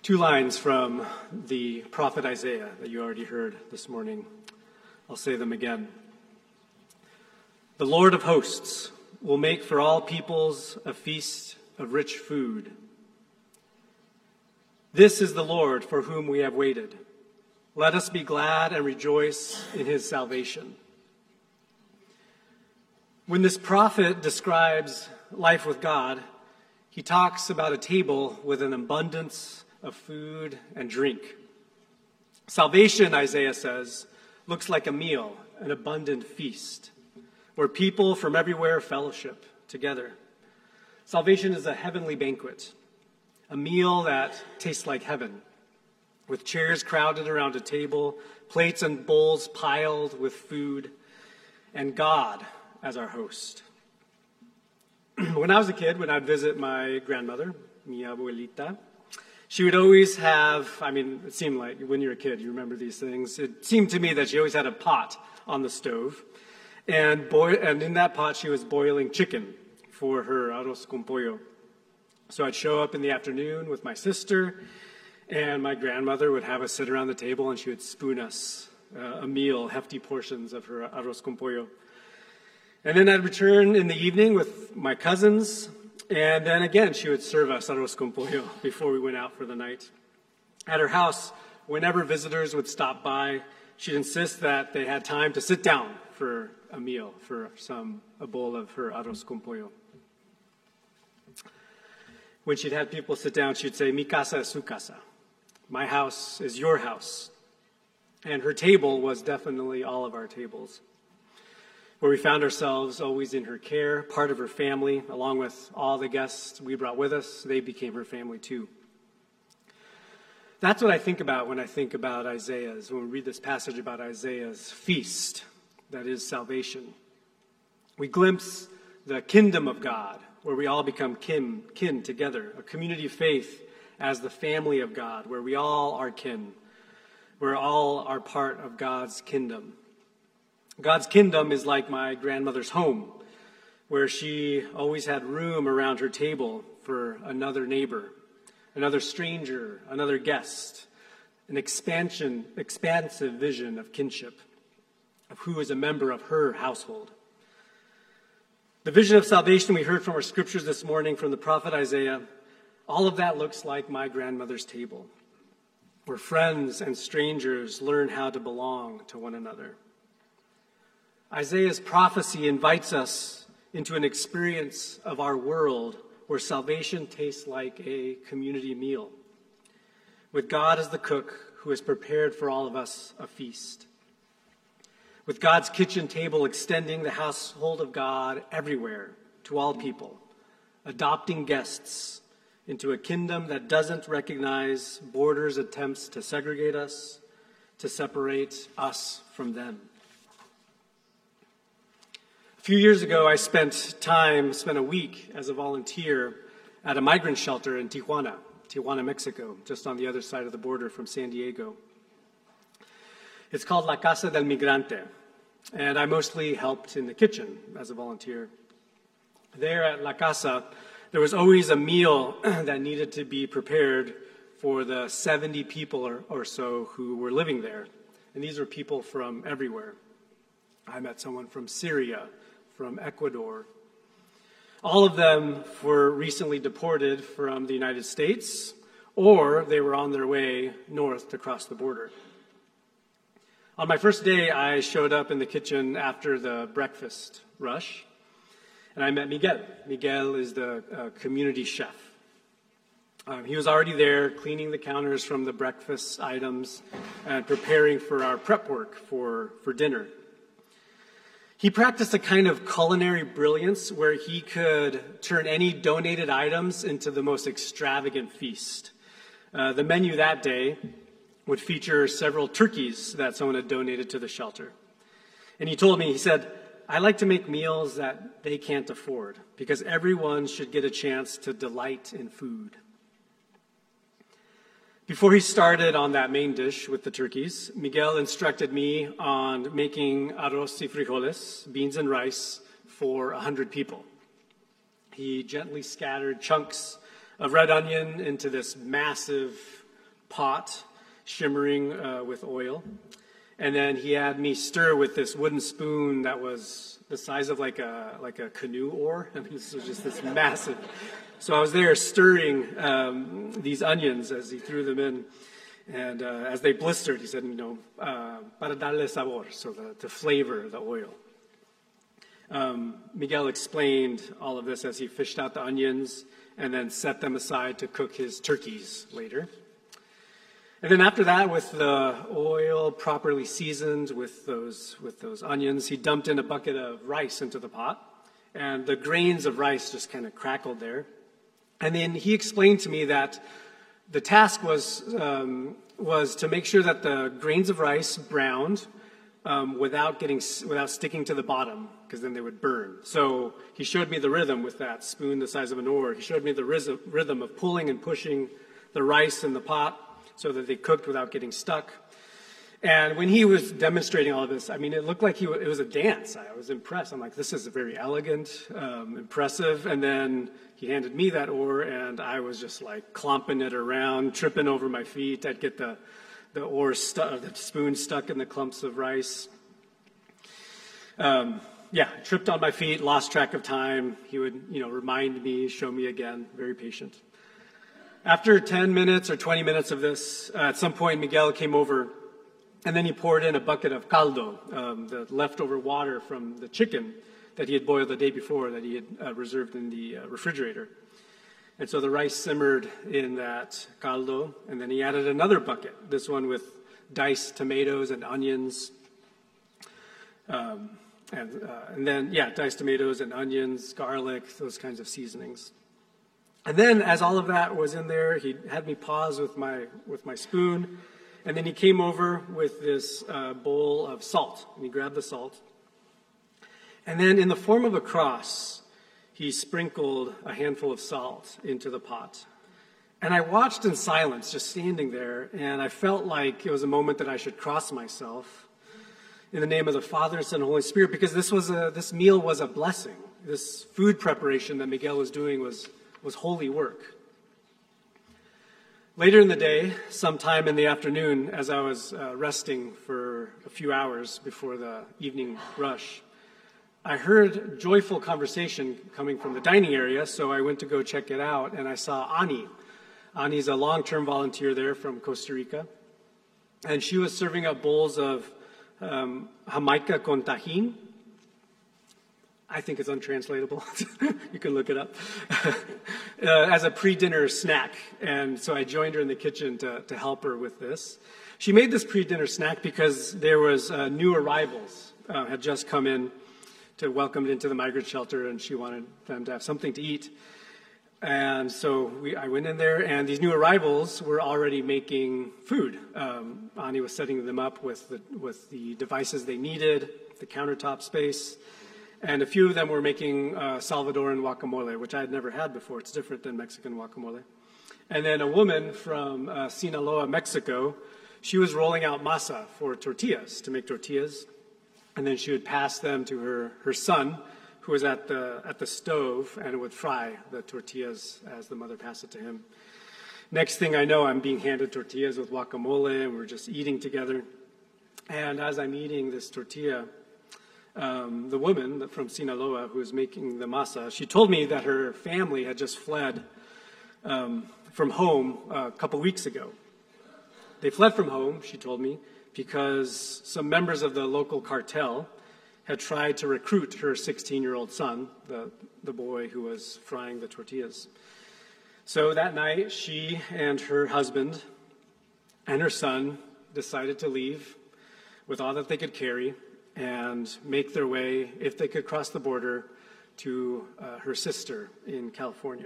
Two lines from the prophet Isaiah that you already heard this morning. I'll say them again. The Lord of hosts will make for all peoples a feast of rich food. This is the Lord for whom we have waited. Let us be glad and rejoice in his salvation. When this prophet describes life with God, he talks about a table with an abundance of food and drink. Salvation, Isaiah says, looks like a meal, an abundant feast, where people from everywhere fellowship together. Salvation is a heavenly banquet, a meal that tastes like heaven, with chairs crowded around a table, plates and bowls piled with food, and God as our host. When I was a kid, when I'd visit my grandmother, mi abuelita, she would always have, it seemed like when you're a kid, you remember these things. It seemed to me that she always had a pot on the stove. And in that pot, she was boiling chicken for her arroz con pollo. So I'd show up in the afternoon with my sister, and my grandmother would have us sit around the table, and she would spoon us a meal, hefty portions of her arroz con pollo. And then I'd return in the evening with my cousins, and then again, she would serve us arroz con pollo before we went out for the night. At her house, whenever visitors would stop by, she'd insist that they had time to sit down for a meal, for a bowl of her arroz con pollo. When she'd had people sit down, she'd say, "Mi casa es su casa." My house is your house. And her table was definitely all of our tables, where we found ourselves always in her care, part of her family, along with all the guests we brought with us. They became her family too. That's what I think about when I think about Isaiah's, when we read this passage about Isaiah's feast, that is salvation. We glimpse the kingdom of God, where we all become kin together, a community of faith as the family of God, where we all are kin, where all are part of God's kingdom. God's kingdom is like my grandmother's home, where she always had room around her table for another neighbor, another stranger, another guest, an expansive vision of kinship, of who is a member of her household. The vision of salvation we heard from our scriptures this morning from the prophet Isaiah, all of that looks like my grandmother's table, where friends and strangers learn how to belong to one another. Isaiah's prophecy invites us into an experience of our world where salvation tastes like a community meal, with God as the cook who has prepared for all of us a feast, with God's kitchen table extending the household of God everywhere to all people, adopting guests into a kingdom that doesn't recognize borders, attempts to segregate us, to separate us from them. A few years ago, I spent a week as a volunteer at a migrant shelter in Tijuana, Mexico, just on the other side of the border from San Diego. It's called La Casa del Migrante, and I mostly helped in the kitchen as a volunteer. There at La Casa, there was always a meal that needed to be prepared for the 70 people or so who were living there. And these were people from everywhere. I met someone from Syria, from Ecuador. All of them were recently deported from the United States, or they were on their way north to cross the border. On my first day, I showed up in the kitchen after the breakfast rush, and I met Miguel. Miguel is the community chef. He was already there cleaning the counters from the breakfast items and preparing for our prep work for dinner. He practiced a kind of culinary brilliance where he could turn any donated items into the most extravagant feast. The menu that day would feature several turkeys that someone had donated to the shelter. And he told me, he said, "I like to make meals that they can't afford because everyone should get a chance to delight in food." Before he started on that main dish with the turkeys, Miguel instructed me on making arroz y frijoles, beans and rice, for 100 people. He gently scattered chunks of red onion into this massive pot shimmering with oil. And then he had me stir with this wooden spoon that was the size of like a canoe oar. I mean, this was just this massive. So I was there stirring these onions as he threw them in. And as they blistered, he said, para darle sabor, so to flavor the oil. Miguel explained all of this as he fished out the onions and then set them aside to cook his turkeys later. And then after that, with the oil properly seasoned with those onions, he dumped in a bucket of rice into the pot, and the grains of rice just kind of crackled there. And then he explained to me that the task was to make sure that the grains of rice browned without sticking to the bottom, because then they would burn. So he showed me the rhythm with that spoon the size of an oar. He showed me the rhythm of pulling and pushing the rice in the pot so that they cooked without getting stuck. And when he was demonstrating all of this, I mean, it looked like it was a dance. I was impressed. I'm like, this is very elegant, impressive. And then he handed me that oar, and I was just like clomping it around, tripping over my feet. I'd get the the spoon stuck in the clumps of rice. Tripped on my feet, lost track of time. He would, remind me, show me again, very patient. After 10 minutes or 20 minutes of this, at some point Miguel came over, and then he poured in a bucket of caldo, the leftover water from the chicken that he had boiled the day before, that he had reserved in the refrigerator. And so the rice simmered in that caldo, and then he added another bucket, this one with diced tomatoes and onions, diced tomatoes and onions, garlic, those kinds of seasonings. And then, as all of that was in there, he had me pause with my spoon, and then he came over with this bowl of salt, and he grabbed the salt. And then, in the form of a cross, he sprinkled a handful of salt into the pot. And I watched in silence, just standing there, and I felt like it was a moment that I should cross myself in the name of the Father, Son, and Holy Spirit, because this meal was a blessing. This food preparation that Miguel was doing was holy work. Later in the day, sometime in the afternoon, as I was resting for a few hours before the evening rush, I heard joyful conversation coming from the dining area, so I went to go check it out, and I saw Ani. Ani's a long-term volunteer there from Costa Rica, and she was serving up bowls of Jamaica con tajín. I think it's untranslatable. You can look it up. As a pre-dinner snack. And so I joined her in the kitchen to help her with this. She made this pre-dinner snack because there was new arrivals had just come in to welcome into the migrant shelter, and she wanted them to have something to eat. And so I went in there, and these new arrivals were already making food. Ani was setting them up with the devices they needed, the countertop space. And a few of them were making Salvadoran guacamole, which I had never had before. It's different than Mexican guacamole. And then a woman from Sinaloa, Mexico, she was rolling out masa for tortillas, to make tortillas. And then she would pass them to her son, who was at the stove, and would fry the tortillas as the mother passed it to him. Next thing I know, I'm being handed tortillas with guacamole, and we're just eating together. And as I'm eating this tortilla, the woman from Sinaloa who was making the masa, she told me that her family had just fled from home a couple weeks ago. They fled from home, she told me, because some members of the local cartel had tried to recruit her 16-year-old son, the boy who was frying the tortillas. So that night, she and her husband and her son decided to leave with all that they could carry and make their way, if they could cross the border, to her sister in California.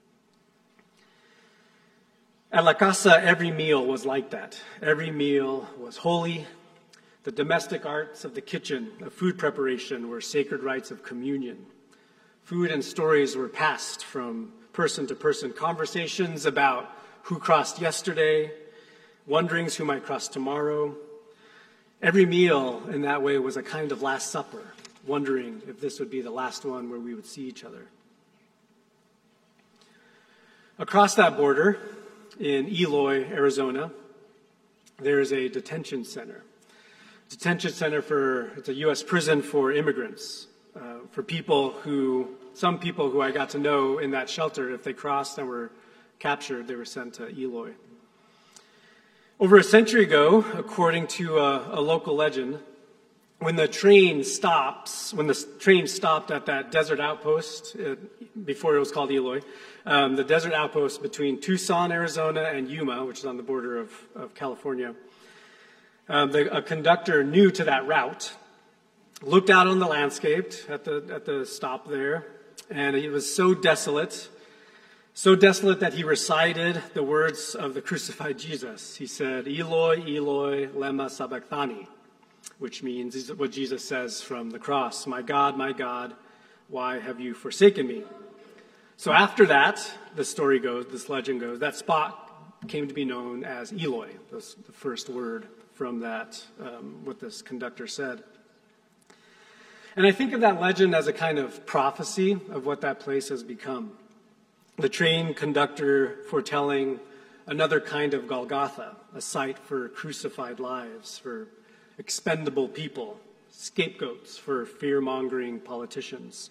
At La Casa, every meal was like that. Every meal was holy. The domestic arts of the kitchen, of food preparation, were sacred rites of communion. Food and stories were passed from person to person. Conversations about who crossed yesterday, wonderings who might cross tomorrow. Every meal in that way was a kind of Last Supper, wondering if this would be the last one where we would see each other. Across that border, in Eloy, Arizona, there is a detention center. Detention center it's a U.S. prison for immigrants, for some people who I got to know in that shelter. If they crossed and were captured, they were sent to Eloy. Over a century ago, according to a local legend, when the train stopped at that desert outpost, before it was called Eloy, the desert outpost between Tucson, Arizona, and Yuma, which is on the border of California, a conductor new to that route looked out on the landscape at the stop there, and it was so desolate that he recited the words of the crucified Jesus. He said, "Eloi, Eloi, lema sabachthani," which means what Jesus says from the cross, my God, why have you forsaken me?" So after that, this legend goes, that spot came to be known as Eloy, the first word from that, what this conductor said. And I think of that legend as a kind of prophecy of what that place has become. The train conductor foretelling another kind of Golgotha, a site for crucified lives, for expendable people, scapegoats for fear-mongering politicians.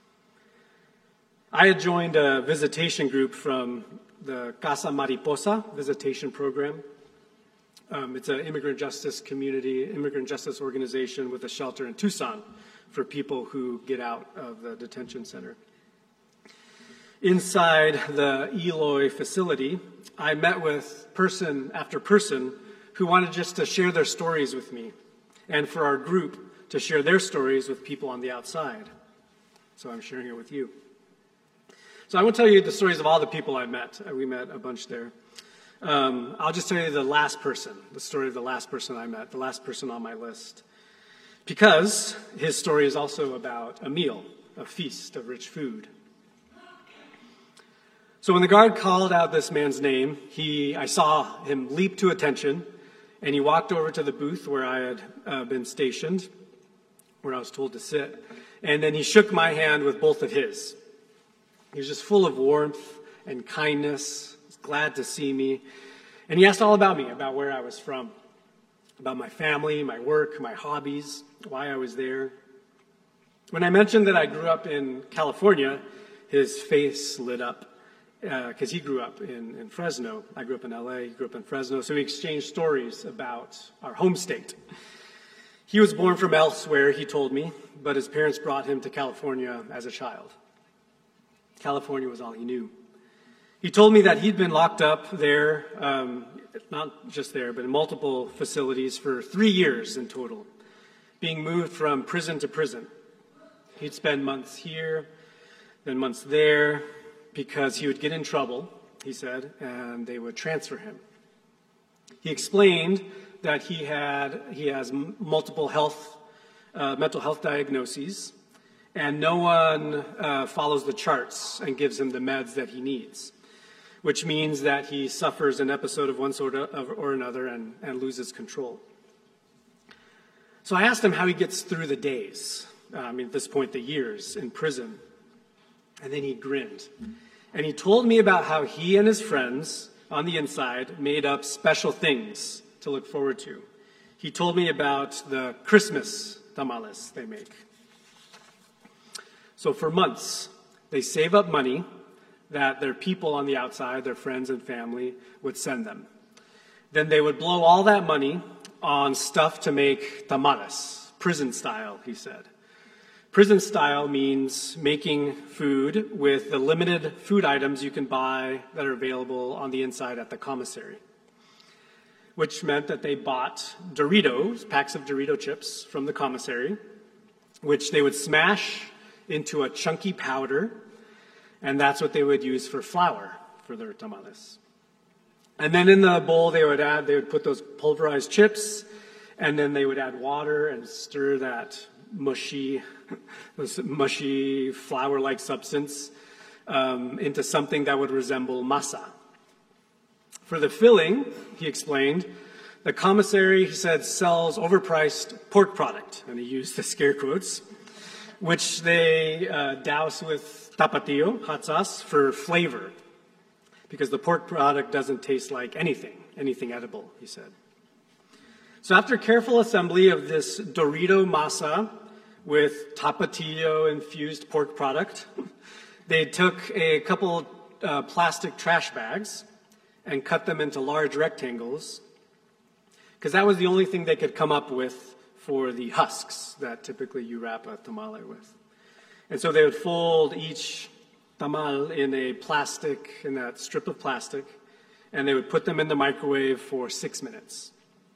I had joined a visitation group from the Casa Mariposa visitation program. It's an immigrant justice organization with a shelter in Tucson for people who get out of the detention center. Inside the Eloy facility, I met with person after person who wanted just to share their stories with me, and for our group to share their stories with people on the outside. So I'm sharing it with you. So I won't tell you the stories of all the people I met. We met a bunch there. I'll just tell you the story of the last person I met, the last person on my list. Because his story is also about a meal, a feast of rich food. So when the guard called out this man's name, I saw him leap to attention, and he walked over to the booth where I had been stationed, where I was told to sit, and then he shook my hand with both of his. He was just full of warmth and kindness, glad to see me, and he asked all about me, about where I was from, about my family, my work, my hobbies, why I was there. When I mentioned that I grew up in California, his face lit up. Because he grew up in Fresno. I grew up in LA, he grew up in Fresno, so we exchanged stories about our home state. He was born from elsewhere, he told me, but his parents brought him to California as a child. California was all he knew. He told me that he'd been locked up there, not just there, but in multiple facilities for 3 years in total, being moved from prison to prison. He'd spend months here, then months there, because he would get in trouble, he said, and they would transfer him. He explained that he has multiple mental health diagnoses, and no one follows the charts and gives him the meds that he needs, which means that he suffers an episode of one sort or another and loses control. So I asked him how he gets through the days, at this point, the years in prison. And then he grinned. And he told me about how he and his friends on the inside made up special things to look forward to. He told me about the Christmas tamales they make. So for months, they save up money that their people on the outside, their friends and family, would send them. Then they would blow all that money on stuff to make tamales, prison style, he said. Prison style means making food with the limited food items you can buy that are available on the inside at the commissary, which meant that they bought Doritos, packs of Dorito chips from the commissary, which they would smash into a chunky powder, and that's what they would use for flour for their tamales. And then in the bowl they would put those pulverized chips, and then they would add water and stir that mushy flour-like substance into something that would resemble masa. For the filling, he explained, the commissary, he said, sells overpriced pork product, and he used the scare quotes, which they douse with tapatio, hot sauce, for flavor. because the pork product doesn't taste like anything edible, he said. So after careful assembly of this Dorito masa with tapatio-infused pork product, they took a couple plastic trash bags and cut them into large rectangles, because that was the only thing they could come up with for the husks that typically you wrap a tamale with. And so they would fold each tamal in that strip of plastic, and they would put them in the microwave for 6 minutes.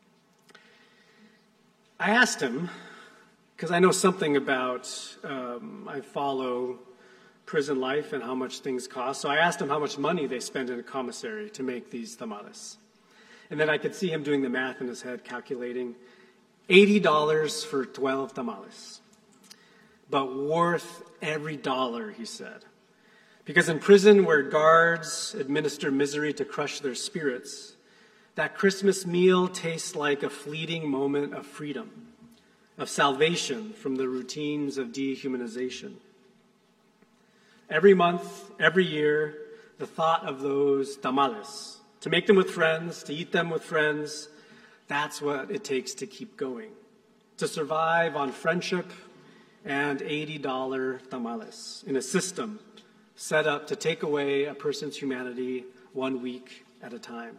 I asked him, because I know something about, I follow prison life and how much things cost, so I asked him how much money they spend in a commissary to make these tamales. And then I could see him doing the math in his head, calculating $80 for 12 tamales. But worth every dollar, he said. Because in prison, where guards administer misery to crush their spirits, that Christmas meal tastes like a fleeting moment of freedom, of salvation from the routines of dehumanization. Every month, every year, the thought of those tamales, to make them with friends, to eat them with friends, that's what it takes to keep going, to survive on friendship and $80 tamales in a system set up to take away a person's humanity 1 week at a time.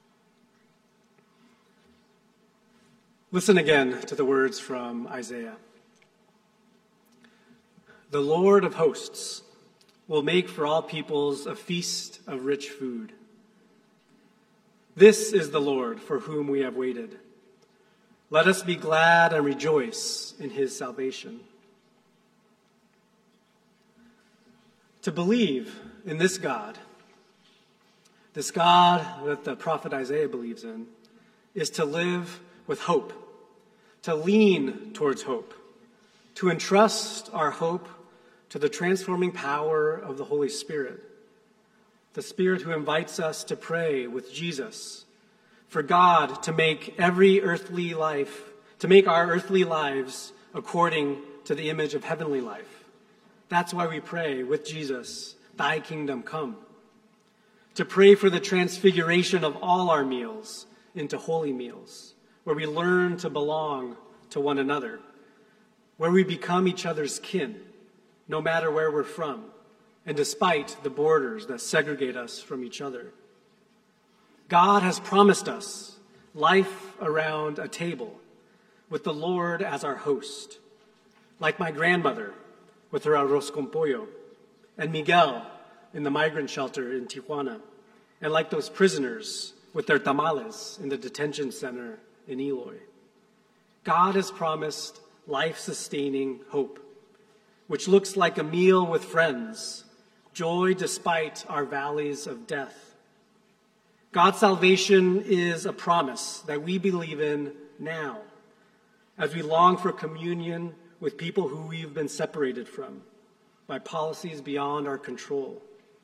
Listen again to the words from Isaiah. The Lord of hosts will make for all peoples a feast of rich food. This is the Lord for whom we have waited. Let us be glad and rejoice in his salvation. To believe in this God that the prophet Isaiah believes in, is to live with hope, to lean towards hope, to entrust our hope to the transforming power of the Holy Spirit, the Spirit who invites us to pray with Jesus for God to make our earthly lives according to the image of heavenly life. That's why we pray with Jesus, thy kingdom come. To pray for the transfiguration of all our meals into holy meals, where we learn to belong to one another, where we become each other's kin, no matter where we're from, and despite the borders that segregate us from each other. God has promised us life around a table with the Lord as our host, like my grandmother with her arroz con pollo, and Miguel in the migrant shelter in Tijuana, and like those prisoners with their tamales in the detention center in Eloy. God has promised life-sustaining hope, which looks like a meal with friends, joy despite our valleys of death. God's salvation is a promise that we believe in now, as we long for communion with people who we've been separated from by policies beyond our control.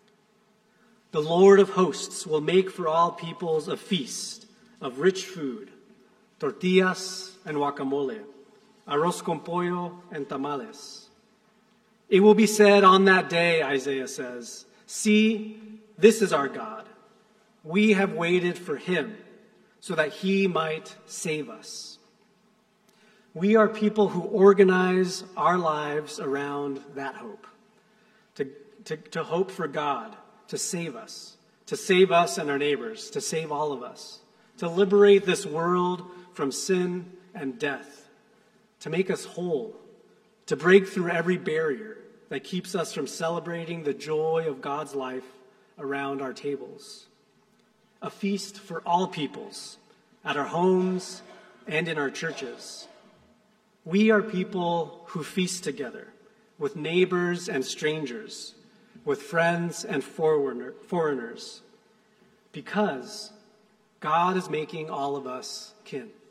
The Lord of hosts will make for all peoples a feast of rich food, tortillas and guacamole, arroz con pollo and tamales. It will be said on that day, Isaiah says, see, this is our God. We have waited for him so that he might save us. We are people who organize our lives around that hope, to hope for God to save us and our neighbors, to save all of us, to liberate this world from sin and death, to make us whole, to break through every barrier that keeps us from celebrating the joy of God's life around our tables. A feast for all peoples, at our homes and in our churches. We are people who feast together with neighbors and strangers, with friends and foreigners, because God is making all of us kin.